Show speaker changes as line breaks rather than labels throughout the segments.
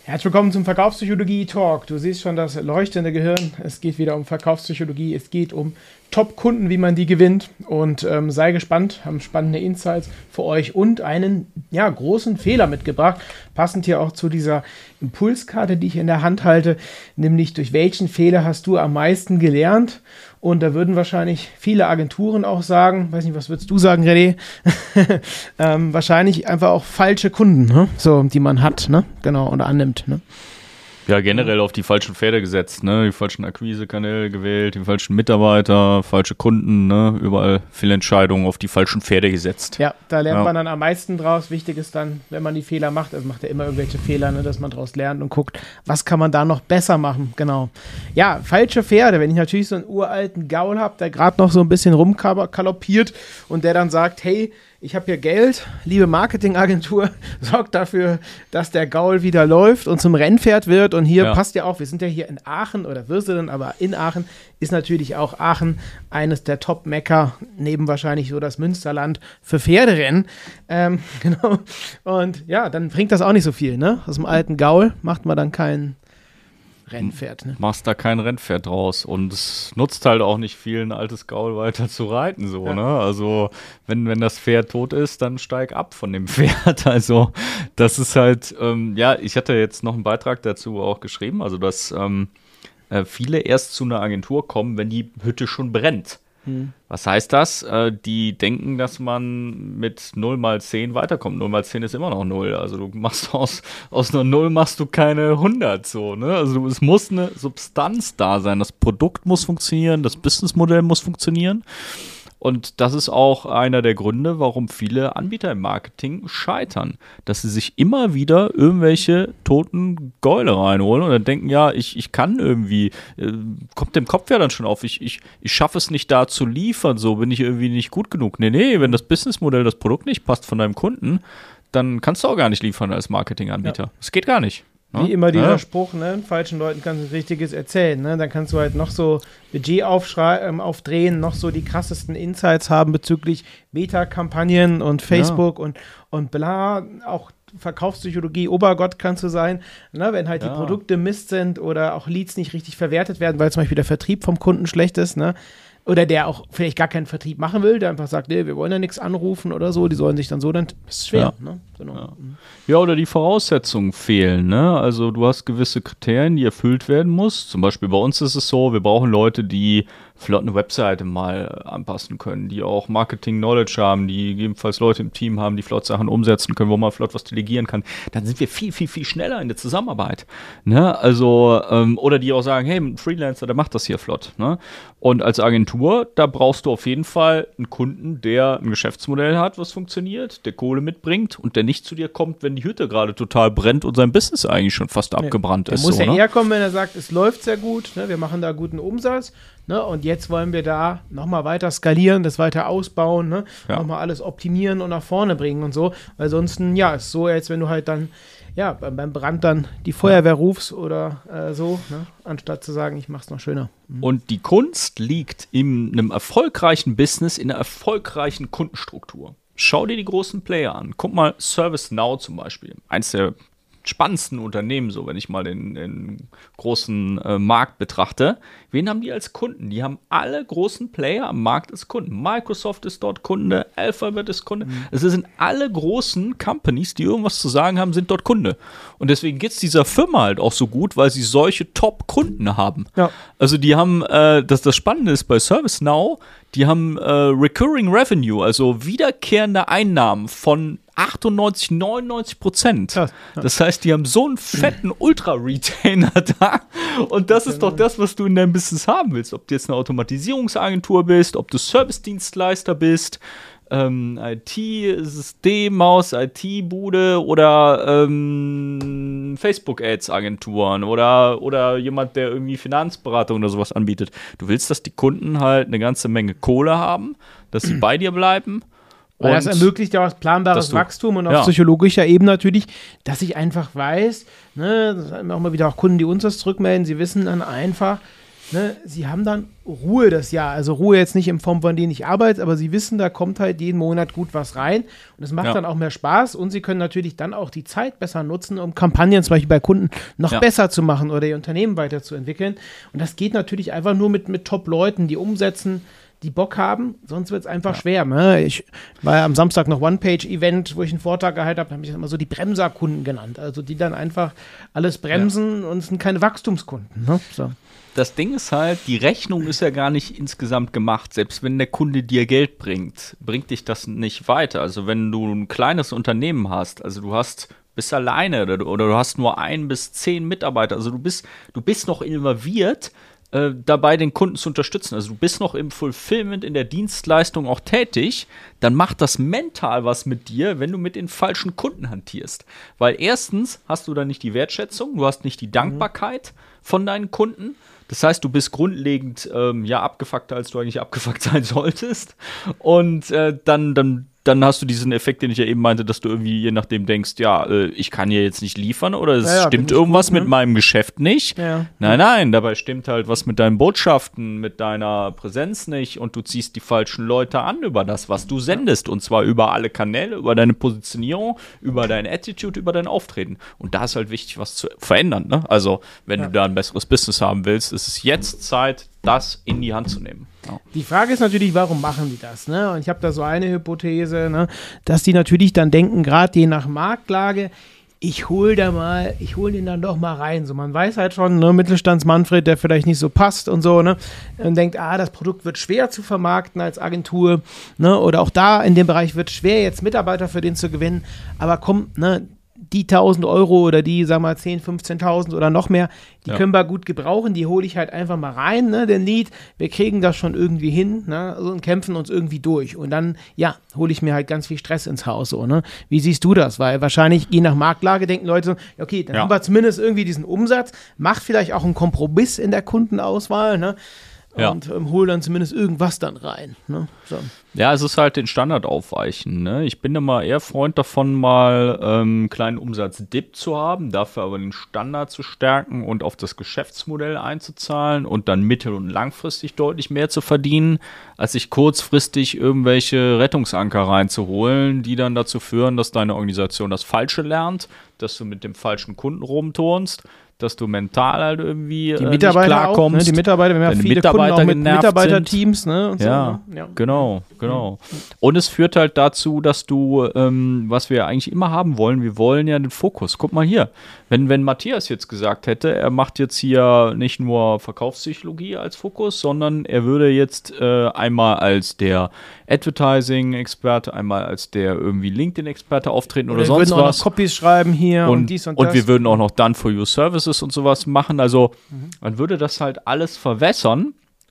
Herzlich willkommen zum Verkaufspsychologie-Talk. Du siehst schon das leuchtende Gehirn. Es geht wieder um Verkaufspsychologie. Es geht um Top-Kunden, wie man die gewinnt. Und sei gespannt, haben spannende Insights für euch und einen großen Fehler mitgebracht. Passend hier auch zu dieser Impulskarte, die ich in der Hand halte. Nämlich, durch welchen Fehler hast du am meisten gelernt? Und da würden wahrscheinlich viele Agenturen auch sagen, weiß nicht, was würdest du sagen, René? Wahrscheinlich einfach auch falsche Kunden, ne? So, die man hat, ne? Genau, oder annimmt, ne?
Ja, generell auf die falschen Pferde gesetzt, ne? Die falschen Akquisekanäle gewählt, die falschen Mitarbeiter, falsche Kunden, ne? Überall Fehlentscheidungen auf die falschen Pferde gesetzt.
Ja, da lernt man dann am meisten draus. Wichtig ist dann, wenn man die Fehler macht, also macht ja immer irgendwelche Fehler, ne? Dass man draus lernt und guckt, was kann man da noch besser machen, genau. Ja, falsche Pferde, wenn ich natürlich so einen uralten Gaul habe, der gerade noch so ein bisschen rumkaloppiert und der dann sagt, hey, ich habe hier Geld, liebe Marketingagentur, sorgt dafür, dass der Gaul wieder läuft und zum Rennpferd wird. Und hier passt ja auch, wir sind ja hier in Aachen oder Würselen, aber in Aachen ist natürlich auch Aachen eines der Top-Mecker, neben wahrscheinlich so das Münsterland für Pferderennen. Genau. Und ja, dann bringt das auch nicht so viel, ne? Aus dem alten Gaul macht man dann keinen Rennpferd, ne?
Machst da kein Rennpferd draus und es nutzt halt auch nicht viel, ein altes Gaul weiter zu reiten, so, ne? Also, wenn das Pferd tot ist, dann steig ab von dem Pferd. Also, das ist halt, ich hatte jetzt noch einen Beitrag dazu auch geschrieben, also, dass viele erst zu einer Agentur kommen, wenn die Hütte schon brennt. Was heißt das? Die denken, dass man mit 0 mal 10 weiterkommt. 0 mal 10 ist immer noch 0. Also du machst aus einer 0 machst du keine 100. So, ne? Also es muss eine Substanz da sein. Das Produkt muss funktionieren, das Businessmodell muss funktionieren. Und das ist auch einer der Gründe, warum viele Anbieter im Marketing scheitern. Dass sie sich immer wieder irgendwelche toten Gäule reinholen und dann denken, ja, ich kann irgendwie, kommt dem Kopf ja dann schon auf, ich schaffe es nicht da zu liefern, so bin ich irgendwie nicht gut genug. Nee, wenn das Businessmodell, das Produkt nicht passt von deinem Kunden, dann kannst du auch gar nicht liefern als Marketinganbieter. Das geht gar nicht.
Wie immer dieser Spruch, ne? Falschen Leuten kannst du Richtiges erzählen, ne? Dann kannst du halt noch so Budget aufdrehen, noch so die krassesten Insights haben bezüglich Meta-Kampagnen und Facebook und bla, auch Verkaufspsychologie, Obergott kannst du sein, ne? Wenn halt die Produkte Mist sind oder auch Leads nicht richtig verwertet werden, weil zum Beispiel der Vertrieb vom Kunden schlecht ist, ne? Oder der auch vielleicht gar keinen Vertrieb machen will, der einfach sagt, nee, wir wollen ja nichts anrufen oder so, die sollen sich dann so, dann ist es schwer. Ne? Genau.
Ja, oder die Voraussetzungen fehlen, ne? Also du hast gewisse Kriterien, die erfüllt werden muss. Zum Beispiel bei uns ist es so, wir brauchen Leute, die flott eine Webseite mal anpassen können, die auch Marketing-Knowledge haben, die gegebenenfalls Leute im Team haben, die flott Sachen umsetzen können, wo man flott was delegieren kann. Dann sind wir viel, viel, viel schneller in der Zusammenarbeit. Ne? Also, oder die auch sagen, hey, ein Freelancer, der macht das hier flott. Ne? Und als Agentur, da brauchst du auf jeden Fall einen Kunden, der ein Geschäftsmodell hat, was funktioniert, der Kohle mitbringt und der nicht zu dir kommt, wenn die Hütte gerade total brennt und sein Business eigentlich schon fast abgebrannt ist.
Der muss eher kommen, wenn er sagt, es läuft sehr gut, ne? Wir machen da guten Umsatz. Ne, und jetzt wollen wir da nochmal weiter skalieren, das weiter ausbauen, ne, nochmal alles optimieren und nach vorne bringen und so. Weil sonst, ist so, als wenn du halt dann, beim Brand dann die Feuerwehr rufst oder so, ne, anstatt zu sagen, ich mach's noch schöner.
Und die Kunst liegt in einem erfolgreichen Business, in einer erfolgreichen Kundenstruktur. Schau dir die großen Player an. Guck mal, ServiceNow zum Beispiel, eins der spannendsten Unternehmen, so wenn ich mal den großen Markt betrachte. Wen haben die als Kunden? Die haben alle großen Player am Markt als Kunden. Microsoft ist dort Kunde, Alphabet ist Kunde. Es sind alle großen Companies, die irgendwas zu sagen haben, sind dort Kunde. Und deswegen geht es dieser Firma halt auch so gut, weil sie solche Top-Kunden haben. Ja. Also die haben, das Spannende ist bei ServiceNow, die haben Recurring Revenue, also wiederkehrende Einnahmen von 98-99%. Ja. Das heißt, die haben so einen fetten Ultra-Retainer da. Und das ist doch das, was du in deinem Business haben willst. Ob du jetzt eine Automatisierungsagentur bist, ob du Service-Dienstleister bist, IT-Systemhaus, IT-Bude oder Facebook-Ads-Agenturen oder jemand, der irgendwie Finanzberatung oder sowas anbietet. Du willst, dass die Kunden halt eine ganze Menge Kohle haben, dass sie bei dir bleiben.
Weil das ermöglicht ja auch planbares Wachstum und auf psychologischer Ebene natürlich, dass ich einfach weiß, ne, das haben auch mal wieder auch Kunden, die uns das zurückmelden, sie wissen dann einfach, ne, sie haben dann Ruhe das Jahr. Also Ruhe jetzt nicht in Form von denen ich arbeite, aber sie wissen, da kommt halt jeden Monat gut was rein und es macht dann auch mehr Spaß und sie können natürlich dann auch die Zeit besser nutzen, um Kampagnen zum Beispiel bei Kunden noch besser zu machen oder ihr Unternehmen weiterzuentwickeln. Und das geht natürlich einfach nur mit Top-Leuten, die umsetzen, die Bock haben, sonst wird es einfach schwer. Ne? Ich war ja am Samstag noch One-Page-Event, wo ich einen Vortrag gehalten habe, da habe ich das immer so die Bremserkunden genannt. Also die dann einfach alles bremsen und sind keine Wachstumskunden. Ne? So.
Das Ding ist halt, die Rechnung ist ja gar nicht insgesamt gemacht. Selbst wenn der Kunde dir Geld bringt, bringt dich das nicht weiter. Also wenn du ein kleines Unternehmen hast, also bist alleine oder du hast nur 1 bis 10 Mitarbeiter, also du bist noch involviert, dabei den Kunden zu unterstützen. Also du bist noch im Fulfillment, in der Dienstleistung auch tätig, dann macht das mental was mit dir, wenn du mit den falschen Kunden hantierst. Weil erstens hast du dann nicht die Wertschätzung, du hast nicht die Dankbarkeit von deinen Kunden. Das heißt, du bist grundlegend abgefuckter, als du eigentlich abgefuckt sein solltest. Und dann hast du diesen Effekt, den ich ja eben meinte, dass du irgendwie je nachdem denkst, ich kann hier jetzt nicht liefern oder es stimmt irgendwas mit meinem Geschäft nicht. Ja. Nein, dabei stimmt halt was mit deinen Botschaften, mit deiner Präsenz nicht und du ziehst die falschen Leute an über das, was du sendest und zwar über alle Kanäle, über deine Positionierung, über deine Attitude, über dein Auftreten. Und da ist halt wichtig, was zu verändern. Ne? Also, wenn du da ein besseres Business haben willst, ist es jetzt Zeit, das in die Hand zu nehmen. Ja.
Die Frage ist natürlich, warum machen die das? Ne? Und ich habe da so eine Hypothese, ne? Dass die natürlich dann denken, gerade je nach Marktlage, ich hol den dann doch mal rein. So, man weiß halt schon, ne, Mittelstands-Manfred, der vielleicht nicht so passt und so, ne, und denkt, das Produkt wird schwer zu vermarkten als Agentur, ne, oder auch da in dem Bereich wird es schwer, jetzt Mitarbeiter für den zu gewinnen, aber komm, ne, die 1.000 Euro oder die, sagen wir mal, 10.000, 15.000 oder noch mehr, die können wir gut gebrauchen, die hole ich halt einfach mal rein, ne, den Lead, wir kriegen das schon irgendwie hin, ne, und kämpfen uns irgendwie durch und dann, hole ich mir halt ganz viel Stress ins Haus, so, ne. Wie siehst du das? Weil wahrscheinlich, je nach Marktlage, denken Leute so, okay, dann haben wir zumindest irgendwie diesen Umsatz, macht vielleicht auch einen Kompromiss in der Kundenauswahl, ne, und hol dann zumindest irgendwas dann rein. Ne? So.
Ja, es ist halt den Standard aufweichen. Ne? Ich bin immer eher Freund davon, mal einen kleinen Umsatzdip zu haben, dafür aber den Standard zu stärken und auf das Geschäftsmodell einzuzahlen und dann mittel- und langfristig deutlich mehr zu verdienen, als sich kurzfristig irgendwelche Rettungsanker reinzuholen, die dann dazu führen, dass deine Organisation das Falsche lernt, dass du mit dem falschen Kunden rumturnst, dass du mental halt irgendwie
die Mitarbeiter
nicht klarkommst.
Auch, ne? Die Mitarbeiter, wir haben ja viele Kunden auch mit Mitarbeiterteams. Ne? Und
ja, so, ne? Ja, genau. Und es führt halt dazu, dass du, was wir eigentlich immer haben wollen, wir wollen ja den Fokus. Guck mal hier, wenn Matthias jetzt gesagt hätte, er macht jetzt hier nicht nur Verkaufspsychologie als Fokus, sondern er würde jetzt einmal als der Advertising-Experte, einmal als der irgendwie LinkedIn-Experte auftreten oder sonst was. Wir würden auch
noch Copies schreiben hier und dies und das.
Und wir würden auch noch Done for You Services und sowas machen. Also man würde das halt alles verwässern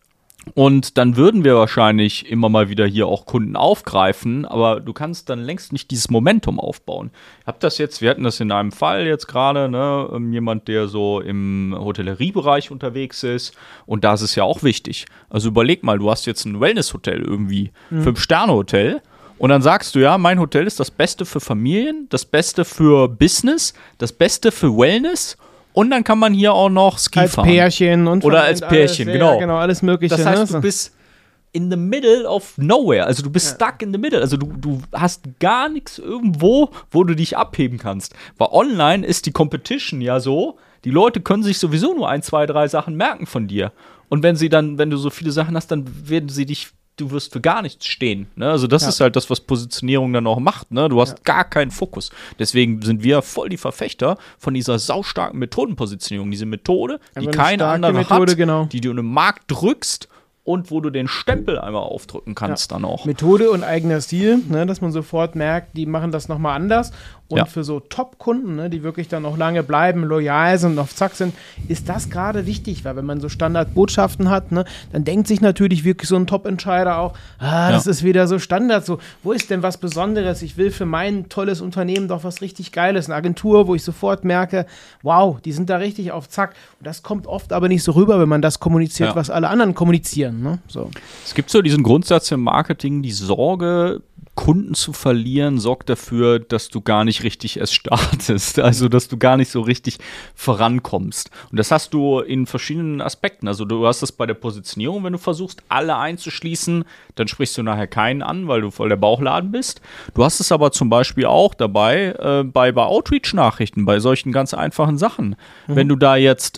und dann würden wir wahrscheinlich immer mal wieder hier auch Kunden aufgreifen, aber du kannst dann längst nicht dieses Momentum aufbauen. Wir hatten das in einem Fall jetzt gerade, ne, jemand, der so im Hotelleriebereich unterwegs ist und da ist es ja auch wichtig. Also überleg mal, du hast jetzt ein Wellness-Hotel irgendwie, 5-Sterne-Hotel. Und dann sagst du, ja, mein Hotel ist das Beste für Familien, das Beste für Business, das Beste für Wellness. Und dann kann man hier auch noch Ski fahren.
Als Pärchen.
Oder als Pärchen,
alles,
genau.
Ja, genau, alles Mögliche.
Das heißt, du bist in the middle of nowhere. Also du bist stuck in the middle. Also du hast gar nichts irgendwo, wo du dich abheben kannst. Weil online ist die Competition ja so, die Leute können sich sowieso nur 1, 2, 3 Sachen merken von dir. Und wenn du so viele Sachen hast, dann werden sie du wirst für gar nichts stehen. Ne? Also das ist halt das, was Positionierung dann auch macht. Ne? Du hast gar keinen Fokus. Deswegen sind wir voll die Verfechter von dieser saustarken Methodenpositionierung. Diese Methode, die keine andere hat, die du in den Markt drückst und wo du den Stempel einmal aufdrücken kannst dann auch.
Methode und eigener Stil, ne, dass man sofort merkt, die machen das nochmal anders. Und für so Top-Kunden, ne, die wirklich dann auch lange bleiben, loyal sind und auf Zack sind, ist das gerade wichtig, weil wenn man so Standardbotschaften hat, ne, dann denkt sich natürlich wirklich so ein Top-Entscheider auch, das ist wieder so Standard, so, wo ist denn was Besonderes? Ich will für mein tolles Unternehmen doch was richtig Geiles, eine Agentur, wo ich sofort merke, wow, die sind da richtig auf Zack. Und das kommt oft aber nicht so rüber, wenn man das kommuniziert, was alle anderen kommunizieren. Ne? So.
Es gibt so diesen Grundsatz im Marketing, die Sorge Kunden zu verlieren sorgt dafür, dass du gar nicht richtig erst startest, also dass du gar nicht so richtig vorankommst. Und das hast du in verschiedenen Aspekten. Also du hast das bei der Positionierung, wenn du versuchst, alle einzuschließen, dann sprichst du nachher keinen an, weil du voll der Bauchladen bist. Du hast es aber zum Beispiel auch dabei bei Outreach-Nachrichten, bei solchen ganz einfachen Sachen. Wenn du da jetzt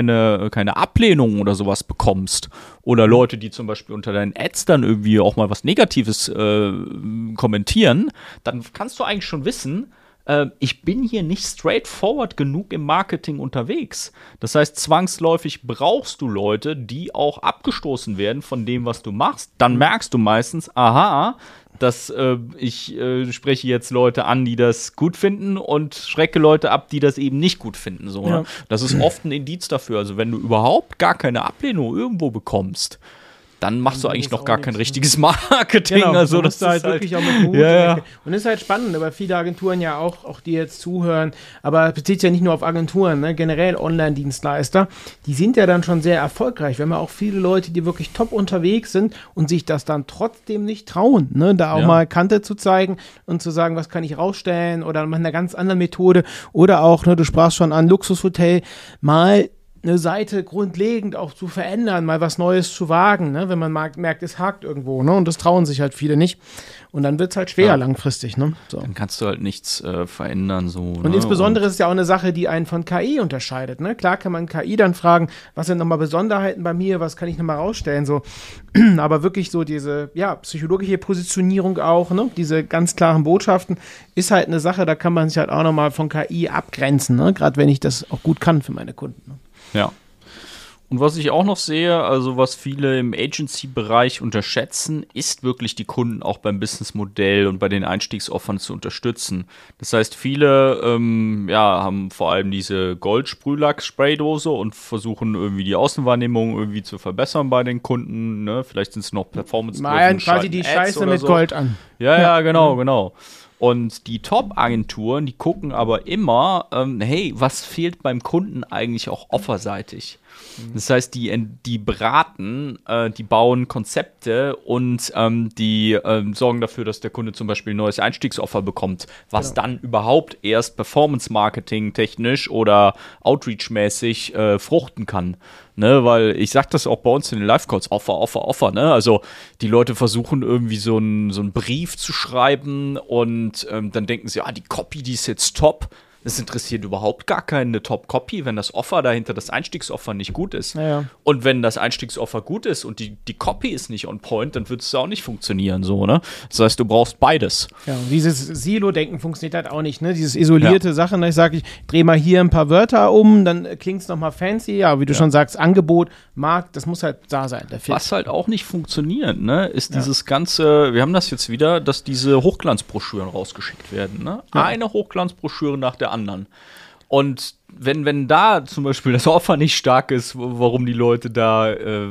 keine Ablehnung oder sowas bekommst oder Leute, die zum Beispiel unter deinen Ads dann irgendwie auch mal was Negatives kommentieren, dann kannst du eigentlich schon wissen, ich bin hier nicht straightforward genug im Marketing unterwegs. Das heißt, zwangsläufig brauchst du Leute, die auch abgestoßen werden von dem, was du machst. Dann merkst du meistens, aha, dass ich spreche jetzt Leute an, die das gut finden und schrecke Leute ab, die das eben nicht gut finden. So, ne? Das ist oft ein Indiz dafür. Also wenn du überhaupt gar keine Ablehnung irgendwo bekommst, dann machst du eigentlich noch gar kein richtiges Marketing.
Genau,
also
das ist halt wirklich auch mit Mut.
Ja.
Und ist halt spannend, aber viele Agenturen ja auch die jetzt zuhören, aber es bezieht sich ja nicht nur auf Agenturen, ne? Generell Online-Dienstleister, die sind ja dann schon sehr erfolgreich. Wir haben ja auch viele Leute, die wirklich top unterwegs sind und sich das dann trotzdem nicht trauen, ne? Da auch mal Kante zu zeigen und zu sagen, was kann ich rausstellen oder mit einer ganz anderen Methode oder auch, ne, du sprachst schon an Luxushotel, mal eine Seite grundlegend auch zu verändern, mal was Neues zu wagen, ne? Wenn man merkt, es hakt irgendwo, ne? Und das trauen sich halt viele nicht. Und dann wird es halt schwer langfristig, ne? So.
Dann kannst du halt nichts verändern. So,
und insbesondere ist es ja auch eine Sache, die einen von KI unterscheidet, ne? Klar kann man KI dann fragen, was sind nochmal Besonderheiten bei mir, was kann ich nochmal rausstellen, so. Aber wirklich so diese, psychologische Positionierung auch, ne? Diese ganz klaren Botschaften ist halt eine Sache, da kann man sich halt auch nochmal von KI abgrenzen, ne? Gerade wenn ich das auch gut kann für meine Kunden, ne?
Ja. Und was ich auch noch sehe, also was viele im Agency-Bereich unterschätzen, ist wirklich die Kunden auch beim Businessmodell und bei den Einstiegsoffern zu unterstützen. Das heißt, viele haben vor allem diese Goldsprühlack-Spraydose und versuchen irgendwie die Außenwahrnehmung irgendwie zu verbessern bei den Kunden. Ne? Vielleicht sind es noch Performance.
Malen quasi die Scheiße mit so. Gold an.
Ja, genau. Und die Top-Agenturen, die gucken aber immer, hey, was fehlt beim Kunden eigentlich auch offerseitig? Das heißt, die beraten, die bauen Konzepte und die sorgen dafür, dass der Kunde zum Beispiel ein neues Einstiegsoffer bekommt, was dann überhaupt erst Performance-Marketing technisch oder Outreach-mäßig fruchten kann. Ne, weil ich sag das auch bei uns in den Live-Calls, Offer, ne? Also die Leute versuchen irgendwie so einen Brief zu schreiben und dann denken sie, die Copy, die ist jetzt top. Das interessiert überhaupt gar keine Top-Copy, wenn das Offer dahinter, das Einstiegsoffer nicht gut ist. Ja. Und wenn das Einstiegsoffer gut ist und die Copy ist nicht on point, dann wird es auch nicht funktionieren, so, ne? Das heißt, du brauchst beides.
Ja, und dieses Silo-Denken funktioniert halt auch nicht, ne? Dieses isolierte Sachen, ich sage, ich drehe mal hier ein paar Wörter um, dann klingt es nochmal fancy, wie du schon sagst, Angebot, Markt, das muss halt da sein.
Was halt auch nicht funktioniert, ne, ist dieses ganze, wir haben das jetzt wieder, dass diese Hochglanzbroschüren rausgeschickt werden, ne? Ja. Eine Hochglanzbroschüre nach der anderen. Und wenn da zum Beispiel das Offer nicht stark ist, warum die Leute da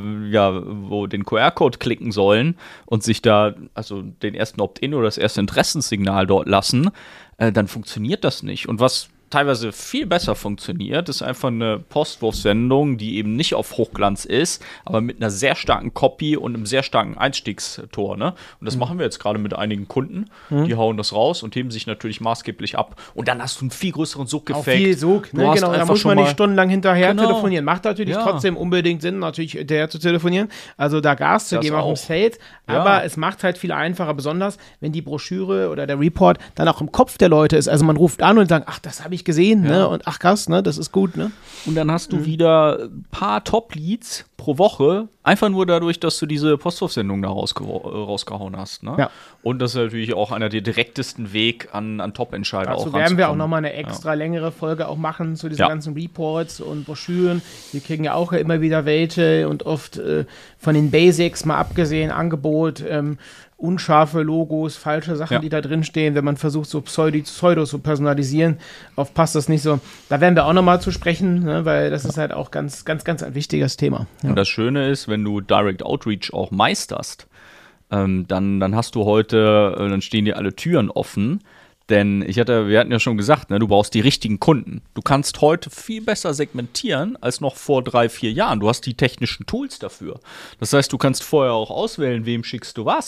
wo den QR-Code klicken sollen und sich da also den ersten Opt-in oder das erste Interessenssignal dort lassen, dann funktioniert das nicht. Und was teilweise viel besser funktioniert, ist einfach eine Postwurfsendung, die eben nicht auf Hochglanz ist, aber mit einer sehr starken Copy und einem sehr starken Einstiegstor, ne? Und das machen wir jetzt gerade mit einigen Kunden, die hauen das raus und heben sich natürlich maßgeblich ab. Und dann hast du einen viel größeren Sog-Effekt.
Auch viel Sog, ne? Genau, da muss man nicht stundenlang hinterher telefonieren. Macht natürlich trotzdem unbedingt Sinn, natürlich hinterher zu telefonieren, also da Gas zu geben, auch im Sales, aber es macht halt viel einfacher, besonders wenn die Broschüre oder der Report dann auch im Kopf der Leute ist. Also man ruft an und sagt, ach, das habe ich gesehen, ne? Und ach krass, ne? Das ist gut, ne?
Und dann hast du wieder ein paar Top-Leads pro Woche, einfach nur dadurch, dass du diese Postwurfsendung da rausgehauen hast, ne? Ja. Und das ist natürlich auch einer der direktesten Weg an Top-Entscheider auch ranzukommen.
Werden wir auch nochmal eine extra längere Folge auch machen zu diesen ganzen Reports und Broschüren. Wir kriegen ja auch immer wieder welche und oft von den Basics mal abgesehen, Angebot, unscharfe Logos, falsche Sachen, die da drin stehen, wenn man versucht, so Pseudo zu personalisieren, oft passt das nicht so. Da werden wir auch nochmal zu sprechen, ne, weil das ist halt auch ganz ein wichtiges Thema. Ja.
Und das Schöne ist, wenn du Direct Outreach auch meisterst, dann hast du heute, dann stehen dir alle Türen offen. Denn wir hatten ja schon gesagt, ne, du brauchst die richtigen Kunden. Du kannst heute viel besser segmentieren als noch vor 3-4 Jahren. Du hast die technischen Tools dafür. Das heißt, du kannst vorher auch auswählen, wem schickst du was.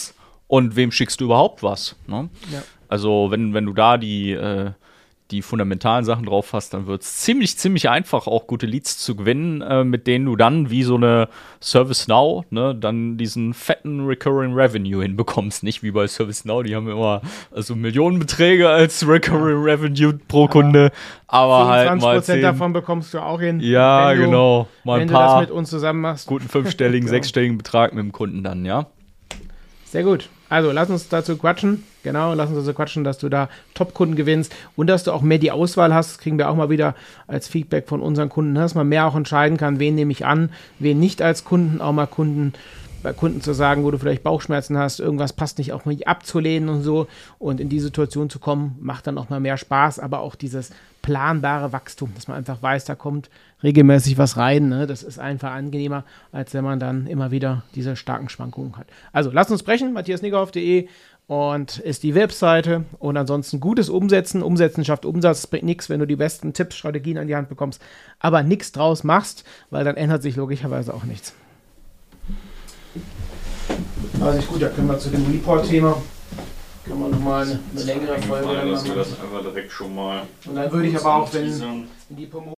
und wem schickst du überhaupt was. Ne?
Ja.
Also wenn du da die fundamentalen Sachen drauf hast, dann wird es ziemlich einfach, auch gute Leads zu gewinnen, mit denen du dann wie so eine ServiceNow, ne, dann diesen fetten Recurring Revenue hinbekommst. Nicht wie bei ServiceNow, die haben immer also Millionenbeträge als Recurring Revenue pro Kunde, aber halt mal
20% davon bekommst du auch hin.
Ja, genau.
Mal wenn du das mit uns zusammen machst.
Guten fünfstelligen, sechsstelligen Betrag mit dem Kunden dann, ja.
Sehr gut. Also, lass uns dazu quatschen. Genau, lass uns dazu quatschen, dass du da Top-Kunden gewinnst und dass du auch mehr die Auswahl hast. Das kriegen wir auch mal wieder als Feedback von unseren Kunden, dass man mehr auch entscheiden kann, wen nehme ich an, wen nicht als Kunden. Auch mal bei Kunden zu sagen, wo du vielleicht Bauchschmerzen hast, irgendwas passt nicht, auch mal abzulehnen und so. Und in die Situation zu kommen, macht dann auch mal mehr Spaß. Aber auch dieses planbare Wachstum, dass man einfach weiß, da kommt regelmäßig was rein. Ne? Das ist einfach angenehmer, als wenn man dann immer wieder diese starken Schwankungen hat. Also lasst uns sprechen, matthiasniggerhoff.de und ist die Webseite. Und ansonsten gutes Umsetzen. Umsetzen schafft Umsatz. Es bringt nichts, wenn du die besten Tipps, Strategien an die Hand bekommst, aber nichts draus machst, weil dann ändert sich logischerweise auch nichts. Also gut, da können wir zu dem Report-Thema kann man nochmal eine längere Folge machen.
Das einfach direkt schon mal.
Und dann würde ich aber auch, wenn die Promo